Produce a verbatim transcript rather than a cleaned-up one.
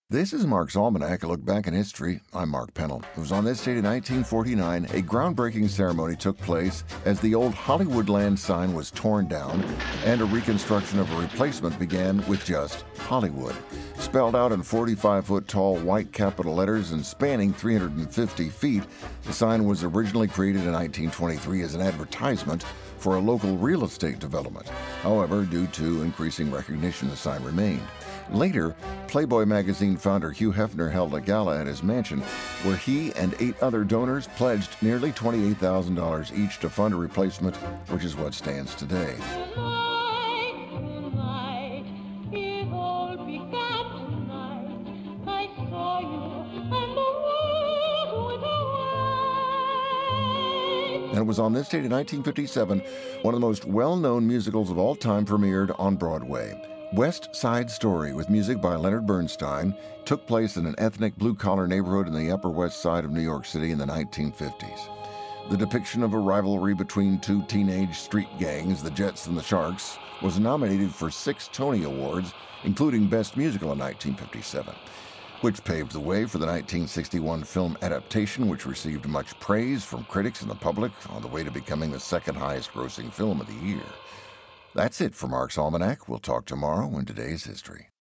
This is Mark's Almanac, a look back in history. I'm Mark Pennell. It was on this date in nineteen forty-nine, a groundbreaking ceremony took place as the old Hollywoodland sign was torn down and a reconstruction of a replacement began with just Hollywood. Spelled out in forty-five foot tall white capital letters and spanning three hundred fifty feet, the sign was originally created in nineteen twenty-three as an advertisement for a local real estate development. However, due to increasing recognition, the sign remained. Later, Playboy magazine founder Hugh Hefner held a gala at his mansion where he and eight other donors pledged nearly twenty-eight thousand dollars each to fund a replacement, which is what stands today. And it was on this date in nineteen fifty-seven, one of the most well-known musicals of all time premiered on Broadway. West Side Story, with music by Leonard Bernstein, took place in an ethnic blue-collar neighborhood in the Upper West Side of New York City in the nineteen fifties. The depiction of a rivalry between two teenage street gangs, the Jets and the Sharks, was nominated for six Tony Awards, including Best Musical in nineteen fifty-seven, which paved the way for the nineteen sixty-one film adaptation, which received much praise from critics and the public on the way to becoming the second highest-grossing film of the year. That's it for Mark's Almanac. We'll talk tomorrow in today's history.